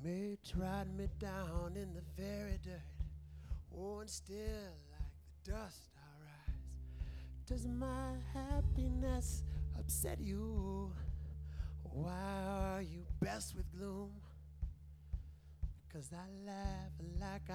may trod me down in the very dirt. Oh, and still like the dust I rise. Does my happiness upset you? Why are you best with gloom? 'Cause I laugh like